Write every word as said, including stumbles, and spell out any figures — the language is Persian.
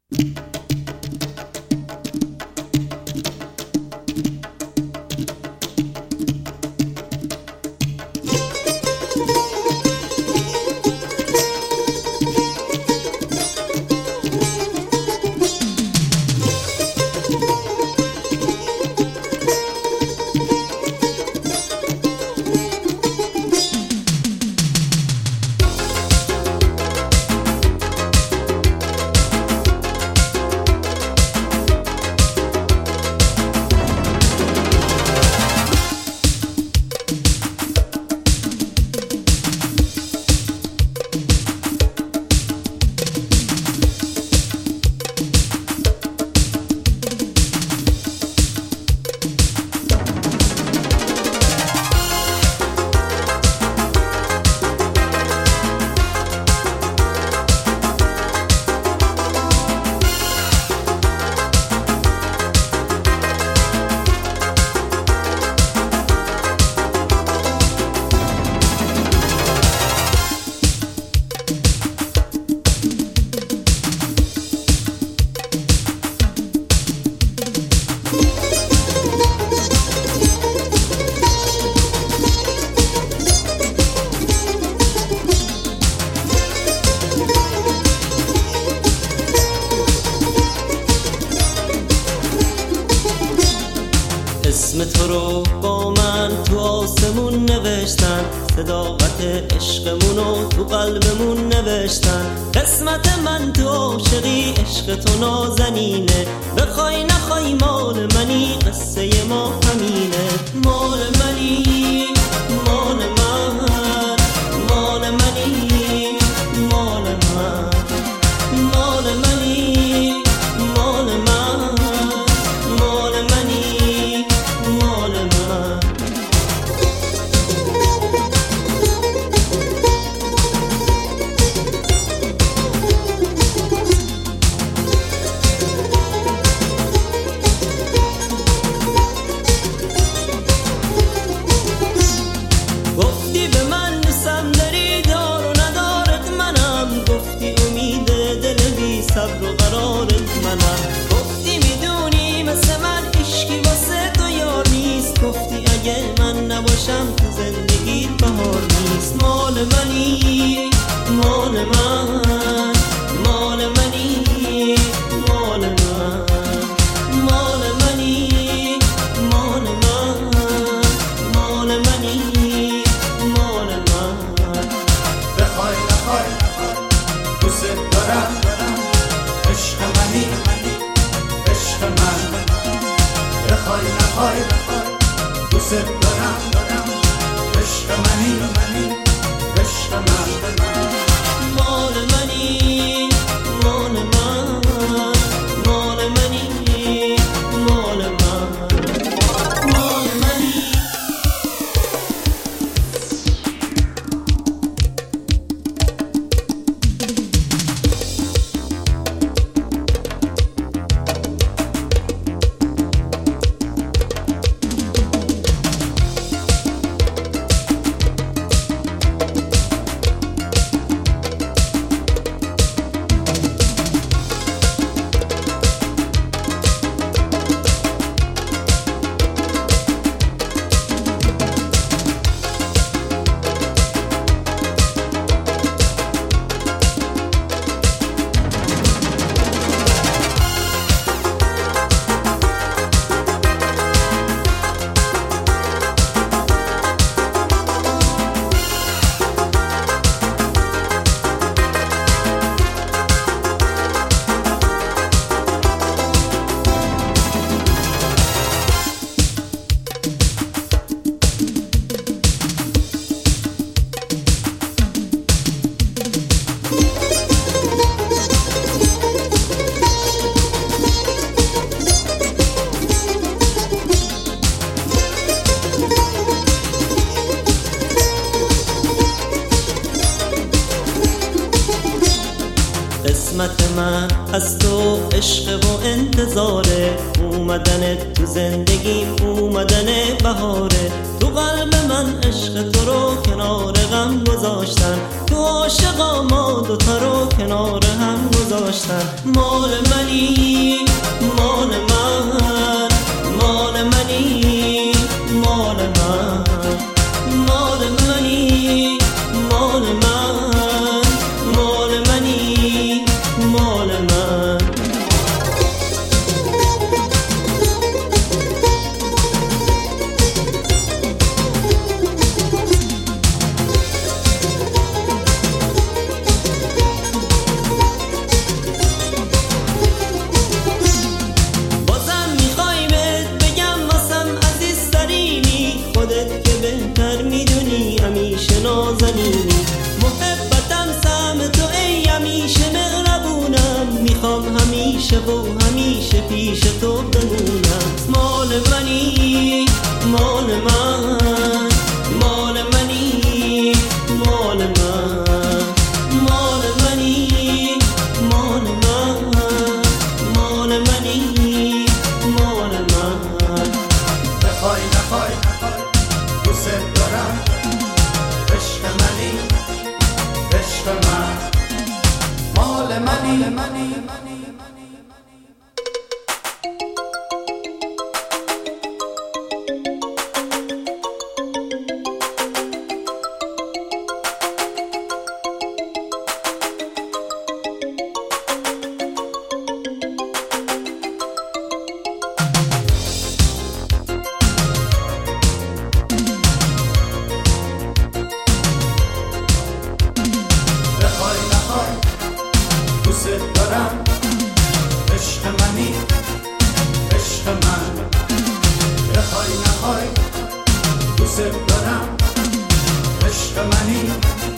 اسم تو رو با من تو آسمون نوشتن، صداقت عشقمونو تو قلبمون نوشتن. قسمت من تو عاشقی، عشق تو نازنینه، بخوای نخوای مال منی، قصه ما همینه. مال منی، مال من، مال منی، مال من، مال منی، مال من، مال منی، مال من. گفتی به من دوستم داری، دار و ندارت منم، گفتی امید دل بی صبر و قرارت منم، گفتی میدونی مثل من عشقی واسه تو یار نیست، گفتی اگه من نباشم تو زندگیت بهار نیست. مال منی، مال من، مال منی، مال من، مال منی، مال من، مال منی، مال من. بخوای نخوای دوست دارم، عشق منی، عشق من. بخوای نخوای دوست دارم، عشق منی، عشق من. مال منی، مال من، مال منی، مال من، مال منی. قسمت من از تو عشق و انتظاره، اومدن تو زندگیم اومدن بهاره، تو قلب من عشق تو رو کنار غم گذاشتن، تو عاشقا ما دوتا رو کنار هم گذاشتن. مال منی مال من، مال منی مال من، مال منی مال من، مال منی مال من. نازنینی محبتم سهم تو ای همیشه مهربونم، میخوام همیشه و همیشه پیش تو بمونم. مال منی مال من، مال منی مال من، مال منی مال من، مال منی مال من. بخوای نخوای دوست دارم، عشق منی عشق من، مال منی منی. دوست دارم، عشق منی عشق من. بخوای نخوای دوست دارم، عشق منی